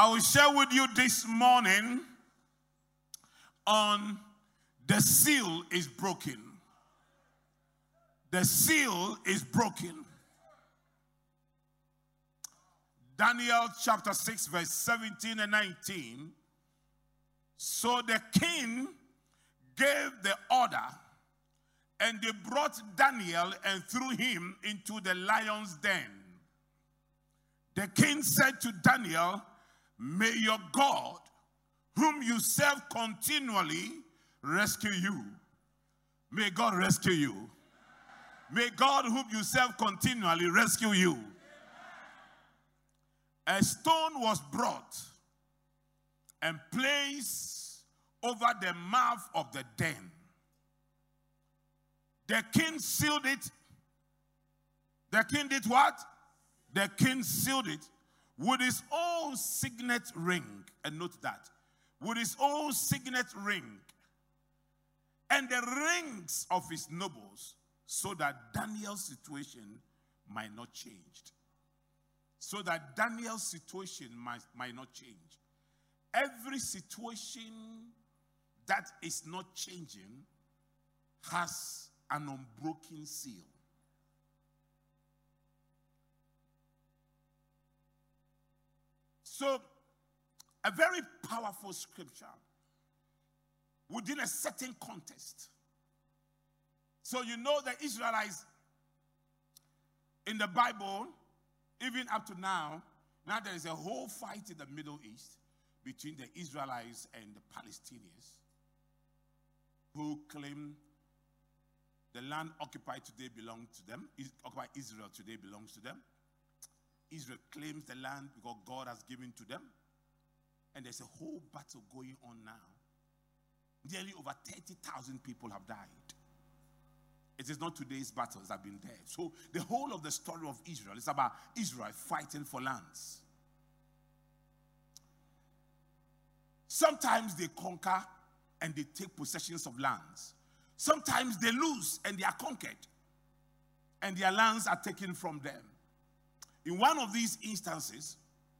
I will share with you this morning on the seal is broken. The seal is broken. Daniel chapter 6 verse 17 and 19. So the king gave the order, and they brought Daniel and threw him into the lion's den. The king said to Daniel, "May your God, whom you serve continually, rescue you." May God rescue you. May God, whom you serve continually, rescue you. A stone was brought and placed over the mouth of the den. The king sealed it. The king did what? The king sealed it with his own signet ring. And note that. With his own signet ring. And the rings of his nobles, so that Daniel's situation might not change. So that Daniel's situation might not change. Every situation that is not changing has an unbroken seal. So, a very powerful scripture within a certain context. So you know the Israelites in the Bible, even up to now there is a whole fight in the Middle East between the Israelites and the Palestinians who claim the land occupied today belongs to them. Occupied Israel today belongs to them. Israel claims the land because God has given to them. And there's a whole battle going on now. Nearly over 30,000 people have died. It is not today's battles that have been there. So the whole of the story of Israel is about Israel fighting for lands. Sometimes they conquer and they take possessions of lands. Sometimes they lose and they are conquered. And their lands are taken from them. In one of these instances,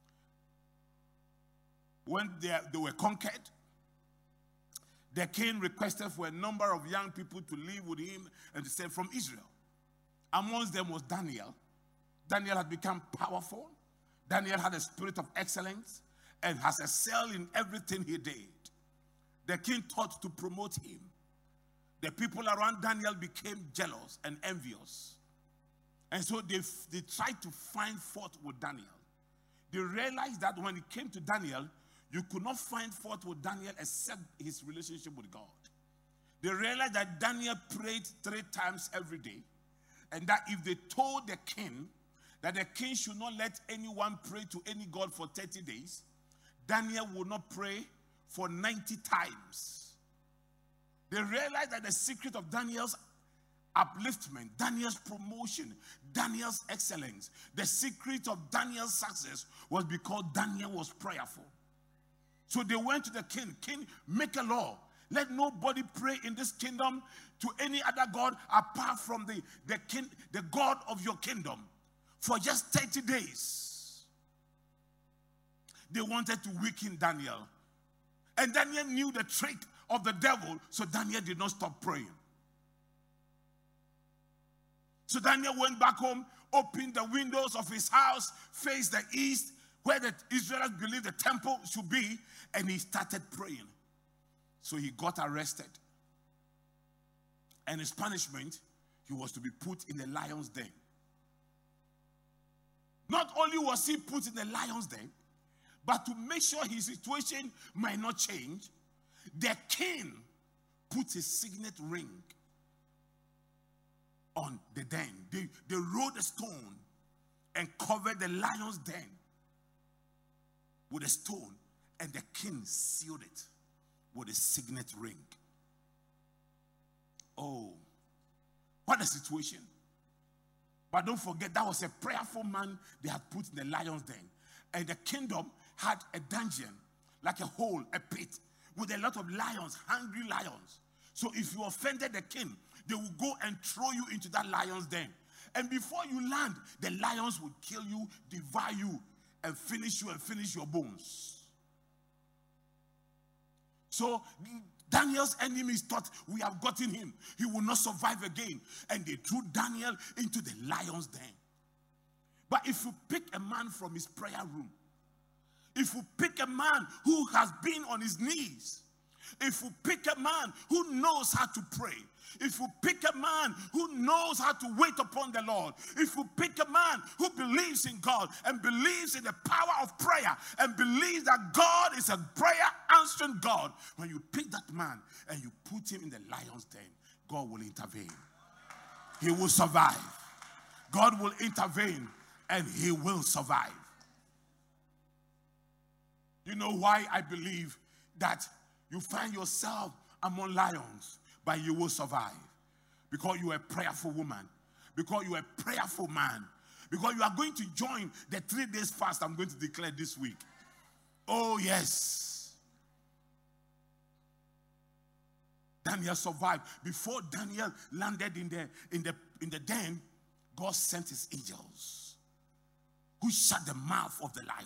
when they were conquered, the king requested for a number of young people to live with him and to send from Israel. Amongst them was Daniel. Daniel had become powerful. Daniel had a spirit of excellence and has excelled in everything he did. The king thought to promote him. The people around Daniel became jealous and envious. And so they tried to find fault with Daniel. They realized that when it came to Daniel, you could not find fault with Daniel except his relationship with God. They realized that Daniel prayed 3 times every day. And that if they told the king that the king should not let anyone pray to any God for 30 days, Daniel would not pray for 90 times. They realized that the secret of Daniel's upliftment, Daniel's promotion, Daniel's excellence, the secret of Daniel's success was because Daniel was prayerful. So they went to the king. King, make a law. Let nobody pray in this kingdom to any other God apart from the king, the God of your kingdom, for just 30 days. They wanted to weaken Daniel. And Daniel knew the trick of the devil, so Daniel did not stop praying. So Daniel went back home, opened the windows of his house, faced the east, where the Israelites believed the temple should be, and he started praying. So he got arrested. And his punishment, he was to be put in the lion's den. Not only was he put in the lion's den, but to make sure his situation might not change, the king put his signet ring on the den. They rolled a stone and covered the lion's den with a stone, and the king sealed it with a signet ring. Oh, what a situation. But don't forget, that was a prayerful man they had put in the lion's den. And the kingdom had a dungeon, like a hole, a pit, with a lot of lions, hungry lions. So if you offended the king, they will go and throw you into that lion's den. And before you land, the lions will kill you, devour you, and finish you and finish your bones. So Daniel's enemies thought, we have gotten him. He will not survive again. And they threw Daniel into the lion's den. But if you pick a man from his prayer room, if you pick a man who has been on his knees, if you pick a man who knows how to pray, if you pick a man who knows how to wait upon the Lord, if you pick a man who believes in God and believes in the power of prayer and believes that God is a prayer answering God, when you pick that man and you put him in the lion's den, God will intervene. He will survive. God will intervene and he will survive. You know why I believe that you find yourself among lions, but you will survive? Because you are a prayerful woman. Because you are a prayerful man. Because you are going to join the 3 days fast I'm going to declare this week. Oh, yes. Daniel survived. Before Daniel landed in the den, God sent his angels who shut the mouth of the lions.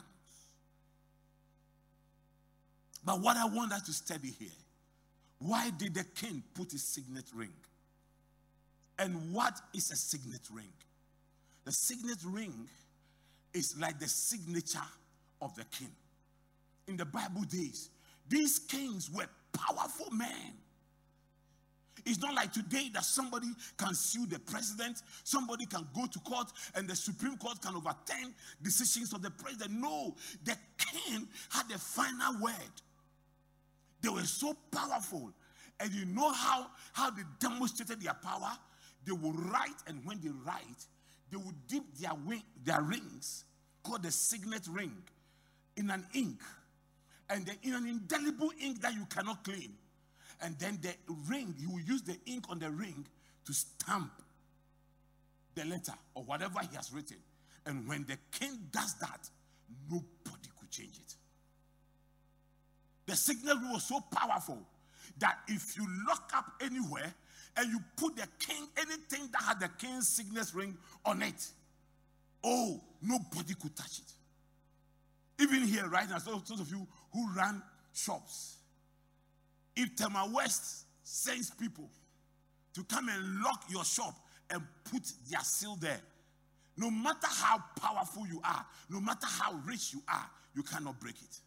But what I want us to study here, why did the king put his signet ring? And what is a signet ring? The signet ring is like the signature of the king. In the Bible days, these kings were powerful men. It's not like today that somebody can sue the president, somebody can go to court, and the Supreme Court can overturn decisions of the president. No, the king had the final word. They were so powerful. And you know how they demonstrated their power? They would write, and when they write, they would dip their rings, called the signet ring, in an ink. And in an indelible ink that you cannot clean. And then the ring, you will use the ink on the ring to stamp the letter or whatever he has written. And when the king does that, nobody could change it. The signet ring was so powerful that if you lock up anywhere and you put the king, anything that had the king's signet ring on it, oh, nobody could touch it. Even here right now, those of you who run shops, if Tema West sends people to come and lock your shop and put their seal there, no matter how powerful you are, no matter how rich you are, you cannot break it.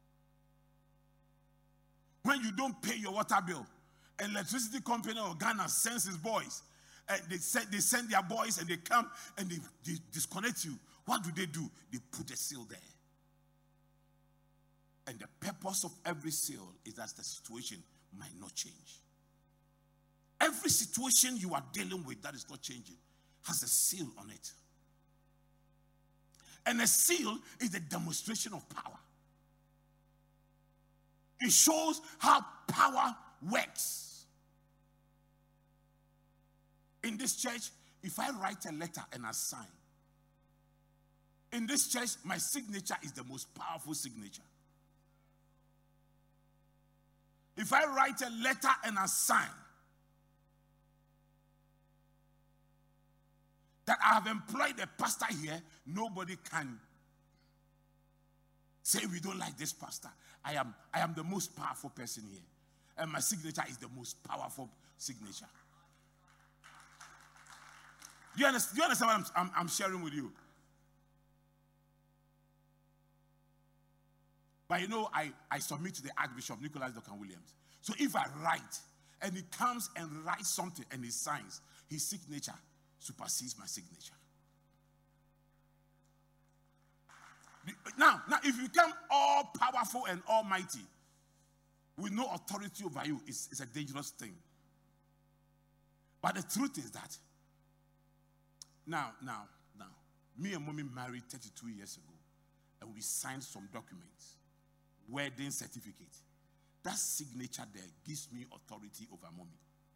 When you don't pay your water bill, an electricity company of Ghana sends his boys. They send their boys and they come and they disconnect you. What do? They put a seal there. And the purpose of every seal is that the situation might not change. Every situation you are dealing with that is not changing has a seal on it. And a seal is a demonstration of power. It shows how power works. In this church, if I write a letter and I sign, in this church, my signature is the most powerful signature. If I write a letter and I sign that I have employed a pastor here, nobody can say we don't like this pastor. I am the most powerful person here. And my signature is the most powerful signature. Do you understand what I'm sharing with you? But you know, I submit to the Archbishop Nicholas Duncan Williams. So if I write, and he comes and writes something and he signs, his signature supersedes my signature. Now, if you become all powerful and almighty with no authority over you, it's a dangerous thing. But the truth is that now, me and mommy married 32 years ago, and we signed some documents, wedding certificate. That signature there gives me authority over mommy.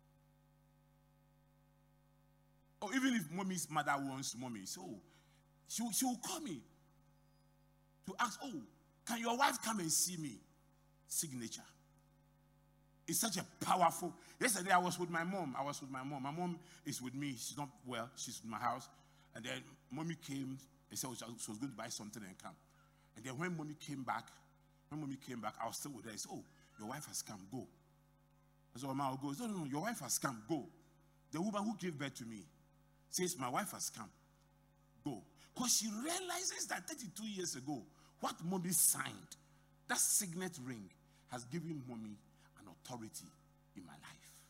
Or even if mommy's mother wants mommy, so she will call me to ask, oh, can your wife come and see me? Signature. It's such a powerful. Yesterday I was with my mom. My mom is with me. She's not well. She's in my house. And then mommy came and said she was going to buy something and come. And then when mommy came back, I was still with her. I said, oh, your wife has come, go. I said, Mama will go. No, your wife has come, go. The woman who gave birth to me says, my wife has come, go. Because she realizes that 32 years ago, what mommy signed, that signet ring, has given mommy an authority in my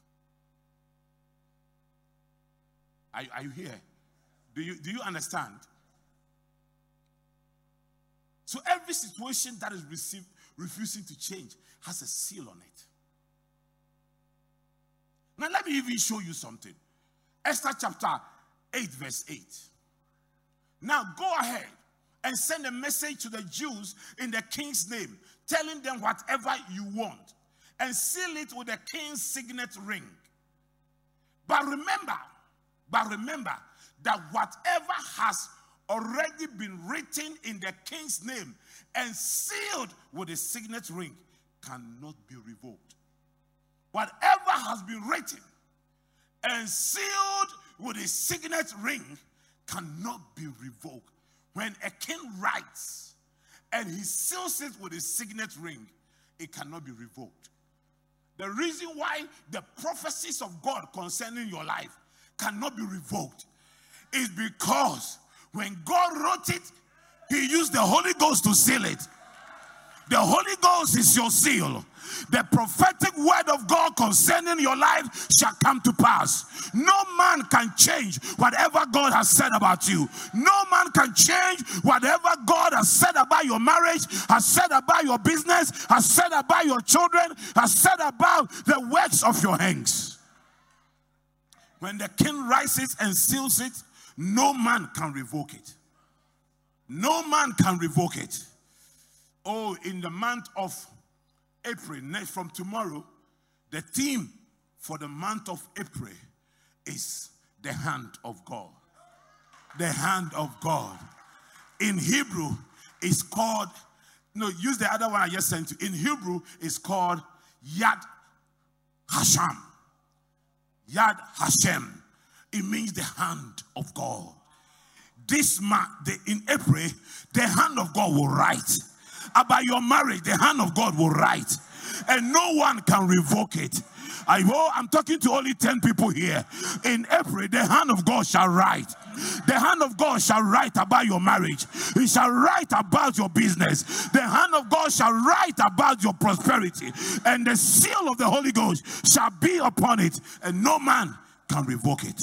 life. Are you here? Do you understand? So every situation that is refusing to change has a seal on it. Now let me even show you something. Esther chapter 8 verse 8. Now go ahead and send a message to the Jews in the king's name, telling them whatever you want, and seal it with the king's signet ring. But remember that whatever has already been written in the king's name and sealed with a signet ring cannot be revoked. Whatever has been written and sealed with a signet ring cannot be revoked. When a king writes and he seals it with a signet ring, it cannot be revoked. The reason why the prophecies of God concerning your life cannot be revoked is because when God wrote it, he used the Holy Ghost to seal it. The Holy Ghost is your seal. The prophetic word of God concerning your life shall come to pass. No man can change whatever God has said about you. No man can change whatever God has said about your marriage, has said about your business, has said about your children, has said about the works of your hands. When the king writes it and seals it, no man can revoke it. No man can revoke it. Oh, in the month of April, from tomorrow, the theme for the month of April is the hand of God. The hand of God. In Hebrew, it's called, use the other one I just sent you. In Hebrew, it's called Yad Hashem. Yad Hashem. It means the hand of God. This month, in April, the hand of God will write. About your marriage, the hand of God will write. And no one can revoke it. I'm talking to only 10 people here. In April, the hand of God shall write. The hand of God shall write about your marriage. It shall write about your business. The hand of God shall write about your prosperity. And the seal of the Holy Ghost shall be upon it. And no man can revoke it.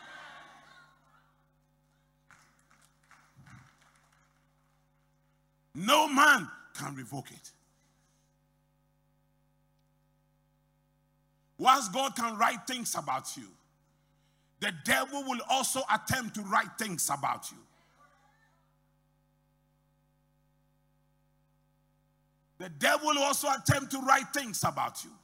No man can revoke it. Whilst God can write things about you, the devil will also attempt to write things about you. The devil will also attempt to write things about you.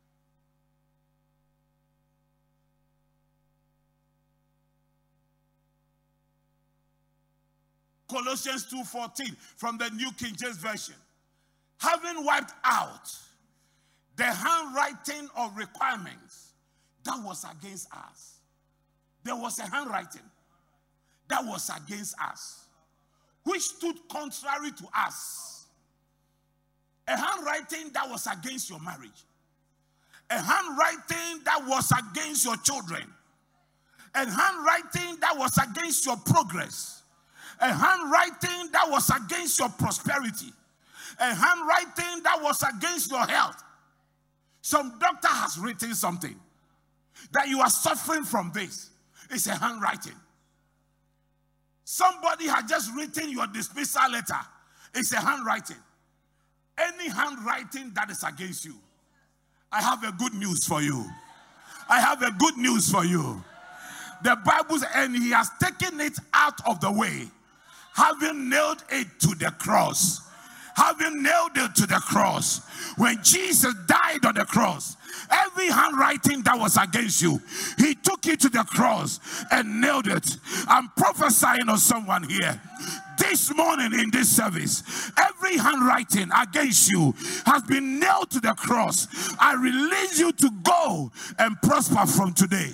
Colossians 2:14 from the New King James Version. Having wiped out the handwriting of requirements that was against us. There was a handwriting that was against us, which stood contrary to us. A handwriting that was against your marriage. A handwriting that was against your children. A handwriting that was against your progress. A handwriting that was against your prosperity. A handwriting that was against your health. Some doctor has written something that you are suffering from this. It's a handwriting. Somebody has just written your dismissal letter. It's a handwriting. Any handwriting that is against you, I have a good news for you. I have a good news for you. The Bible says, and he has taken it out of the way, having nailed it to the cross. Having nailed it to the cross. When Jesus died on the cross, every handwriting that was against you, he took it to the cross and nailed it. I'm prophesying on someone here. This morning in this service, every handwriting against you has been nailed to the cross. I release you to go and prosper from today.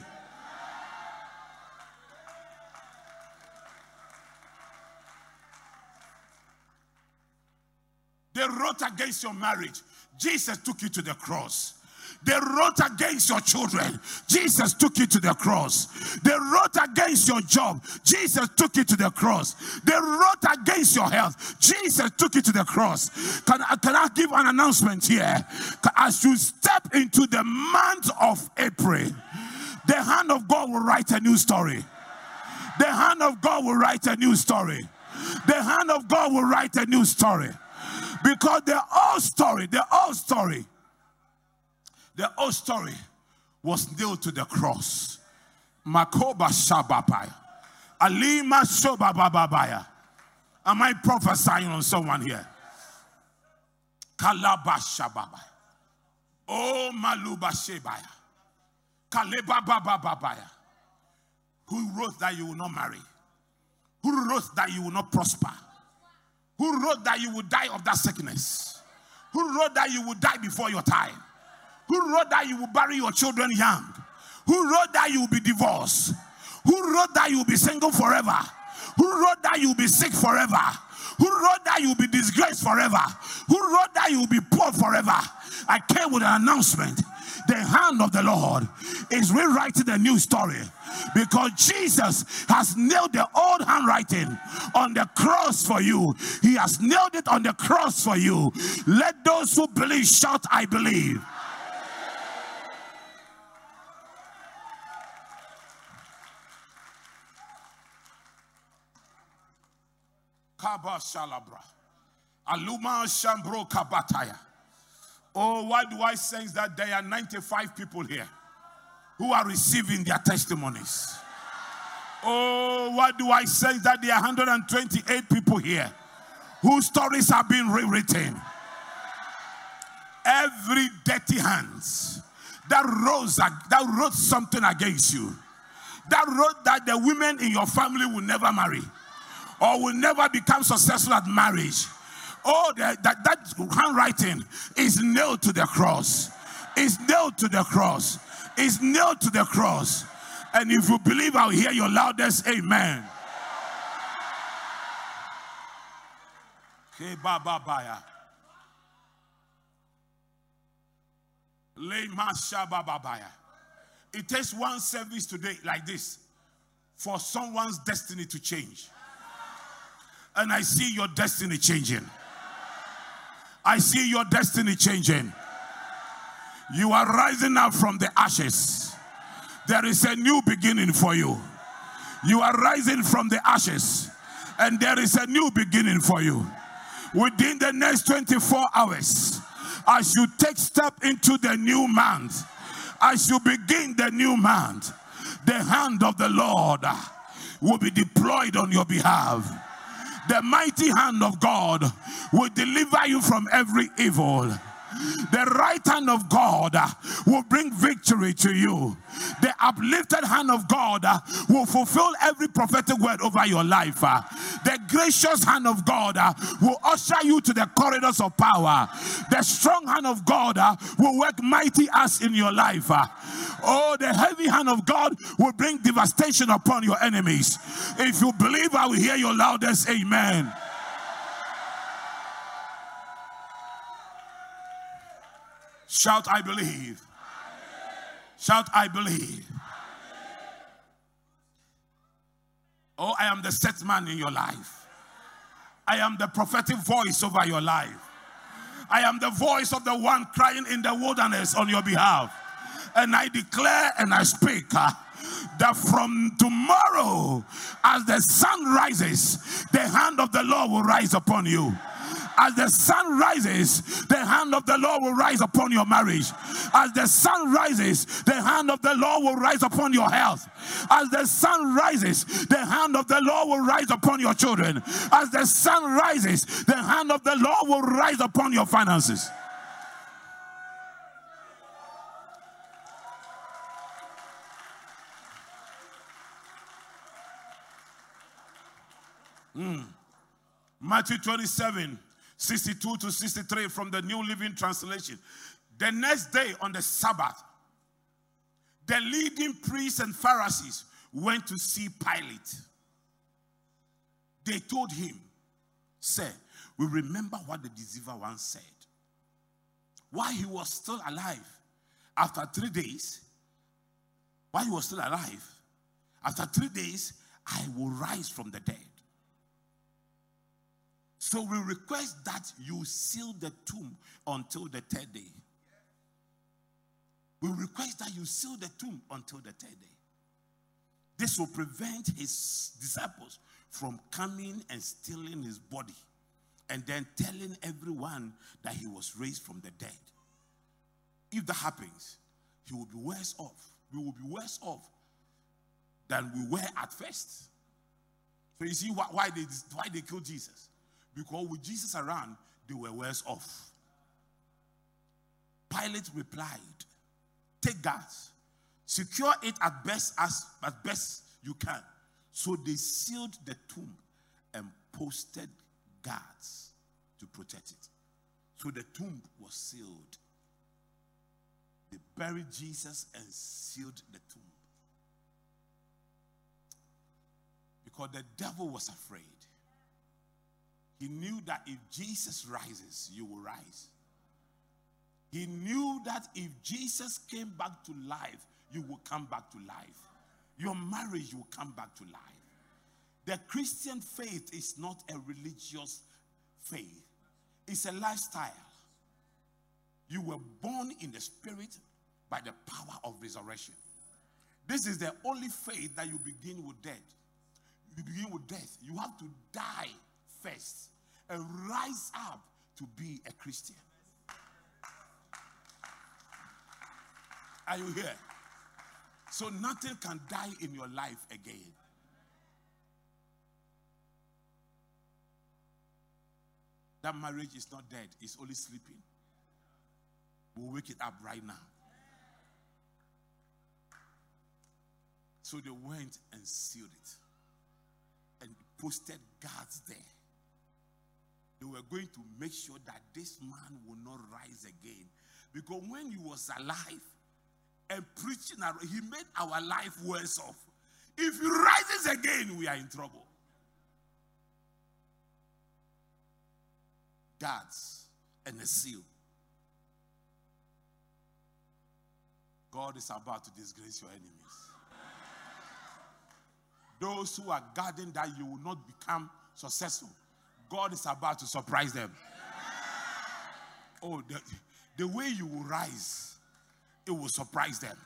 wrote against your marriage, Jesus took you to the cross. They wrote against your children. Jesus took you to the cross. They wrote against your job. Jesus took you to the cross. They wrote against your health. Jesus took you to the cross. Can I give an announcement here? As you step into the month of April, the hand of God will write a new story. The hand of God will write a new story. The hand of God will write a new story. Because the old story was nailed to the cross. Makoba Shababaya. Alima Shobababaya. Am I prophesying on someone here? Kalaba Shababaya. Oh Maluba Shebaya. Kaleba Bababaya. Who wrote that you will not marry? Who wrote that you will not prosper? Who wrote that you will die of that sickness? Who wrote that you will die before your time? Who wrote that you will bury your children young? Who wrote that you will be divorced? Who wrote that you will be single forever? Who wrote that you will be sick forever? Who wrote that you will be disgraced forever? Who wrote that you will be poor forever? I came with an announcement. The hand of the Lord is rewriting a new story, because Jesus has nailed the old handwriting on the cross for you. He has nailed it on the cross for you. Let those who believe shout, I believe. Kaba Shalabra. Aluma Shambro Kabataya. Oh, why do I sense that there are 95 people here who are receiving their testimonies? Oh, why do I sense that there are 128 people here whose stories have been rewritten? Every dirty hands that wrote something against you, that wrote that the women in your family will never marry or will never become successful at marriage. Oh, that handwriting is nailed to the cross. Is nailed to the cross. Is nailed to the cross. And if you believe, I'll hear your loudest amen. It takes one service today like this for someone's destiny to change. And I see your destiny changing. I see your destiny changing. You are rising up from the ashes. There is a new beginning for you. You are rising from the ashes, and there is a new beginning for you. Within the next 24 hours, as you take step into the new month, as you begin the new month, the hand of the Lord will be deployed on your behalf. The mighty hand of God will deliver you from every evil. The right hand of God will bring victory to you. The uplifted hand of God will fulfill every prophetic word over your life. The gracious hand of God will usher you to the corridors of power. The strong hand of God will work mighty acts in your life. Oh, the heavy hand of God will bring devastation upon your enemies. If you believe, I will hear your loudest amen. Shout, I believe. Shout, I believe. Oh, I am the set man in your life. I am the prophetic voice over your life. I am the voice of the one crying in the wilderness on your behalf. And I declare and I speak that from tomorrow, as the sun rises, the hand of the Lord will rise upon you. As the sun rises, the hand of the Lord will rise upon your marriage. As the sun rises, the hand of the Lord will rise upon your health. As the sun rises, the hand of the Lord will rise upon your children. As the sun rises, the hand of the Lord will rise upon your finances. Matthew 27. 62 to 63 from the New Living Translation. The next day on the Sabbath, the leading priests and Pharisees went to see Pilate. They told him, "Sir, we remember what the deceiver once said. While he was still alive, after 3 days, while he was still alive, after 3 days, I will rise from the dead. So we request that you seal the tomb until the 3rd day. We request that you seal the tomb until the 3rd day. This will prevent his disciples from coming and stealing his body and then telling everyone that he was raised from the dead. If that happens, he will be worse off. We will be worse off than we were at first. So you see why they killed Jesus? Because with Jesus around, they were worse off. Pilate replied, take guards, secure it as best you can. So they sealed the tomb and posted guards to protect it. So the tomb was sealed. They buried Jesus and sealed the tomb. Because the devil was afraid. He knew that if Jesus rises, you will rise. He knew that if Jesus came back to life, you will come back to life. Your marriage will come back to life. The Christian faith is not a religious faith. It's a lifestyle. You were born in the spirit by the power of resurrection. This is the only faith that you begin with death. You begin with death. You have to die first and rise up to be a Christian. Are you here? So nothing can die in your life again. That marriage is not dead, it's only sleeping. We'll wake it up right now. So they went and sealed it and posted guards there. They were going to make sure that this man will not rise again. Because when he was alive and preaching, he made our life worse off. If he rises again, we are in trouble. Guards and a seal. God is about to disgrace your enemies. Those who are guarding that you will not become successful, God is about to surprise them. Oh, the way you will rise, it will surprise them.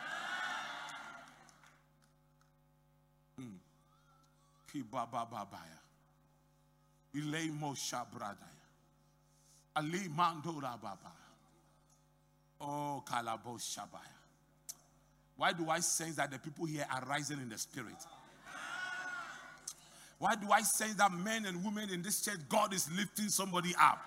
Oh, Kalabos Shabaya. Why do I sense that the people here are rising in the spirit? Why do I sense that men and women in this church, God is lifting somebody up?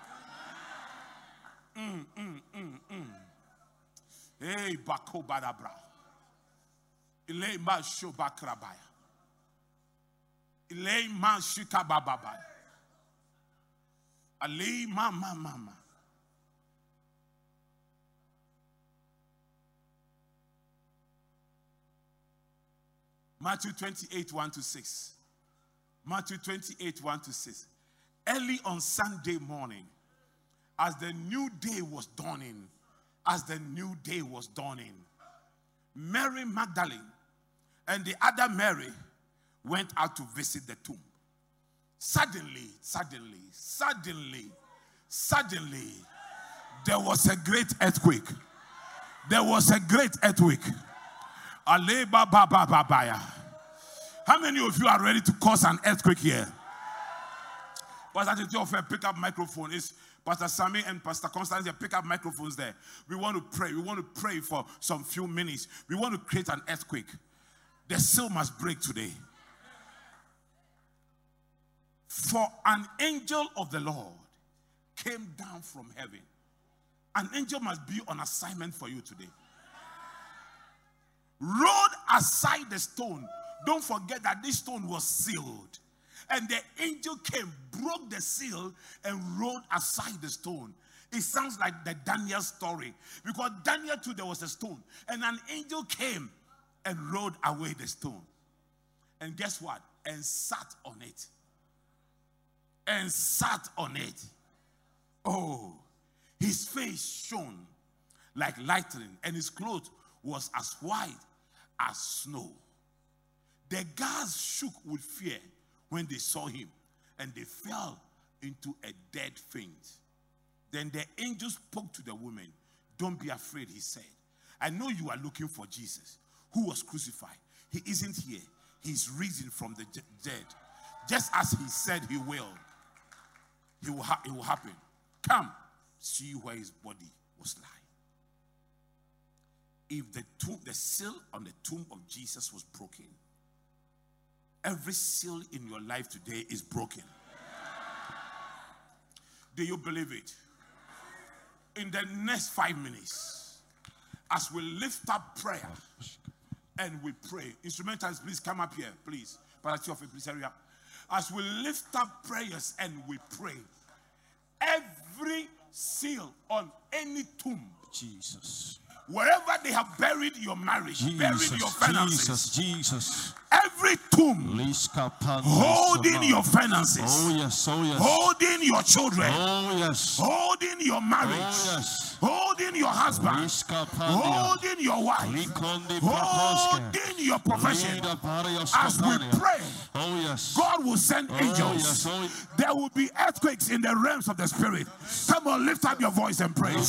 Hey, Bako Badabra. Ilay ma shobakrabaya. Ilay ma shikabababaya. Alay mama. Matthew 28, 1-6. Matthew 28, 1-6. Early on Sunday morning, as the new day was dawning, Mary Magdalene and the other Mary went out to visit the tomb. Suddenly, there was a great earthquake. How many of you are ready to cause an earthquake here? Pastor Tito, pick up microphone. It's Pastor Sammy and Pastor Constance. Pick up microphones there. We want to pray. We want to pray for some few minutes. We want to create an earthquake. The seal must break today. For an angel of the Lord came down from heaven. An angel must be on assignment for you today. Rolled aside the stone. Don't forget that this stone was sealed. And the angel came, broke the seal, and rolled aside the stone. It sounds like the Daniel story. Because Daniel too, there was a stone. And an angel came and rolled away the stone. And guess what? And sat on it. and sat on it. Oh, his face shone like lightning, and his clothes was as white as snow. The guards shook with fear when they saw him, and they fell into a dead faint. Then the angel spoke to the woman. Don't be afraid, he said. I know you are looking for Jesus, who was crucified. He isn't here. He's risen from the dead. Just as he said he will. It will happen. Come, see where his body was lying. If the seal on the tomb of Jesus was broken, every seal in your life today is broken. Do you believe it? In the next 5 minutes, as we lift up prayer and we pray, instrumentalists, please come up here, please. Please hurry up. As we lift up prayers and we pray, every seal on any tomb, Jesus, wherever they have buried your marriage, buried your finances, Jesus, every tomb holding your finances, holding your children, holding your marriage, holding your husband, holding your wife, holding your profession. As we pray, God will send angels. There will be earthquakes in the realms of the spirit. Come on, lift up your voice and pray.